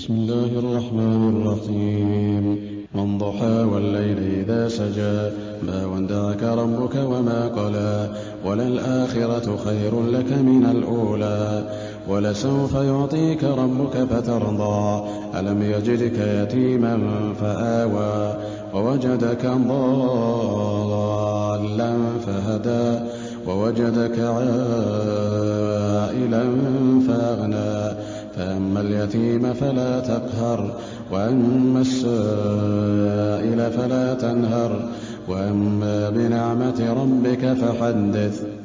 بسم الله الرحمن الرحيم والضحى والليل إذا سجى ما ودعك ربك وما قلى وللآخرة خير لك من الأولى ولسوف يعطيك ربك فترضى ألم يجدك يتيما فآوى ووجدك ضالا فهدى ووجدك عائلا فأغنى فأما اليتيم فلا تقهر وأما السائل فلا تنهر وأما بنعمة ربك فحدث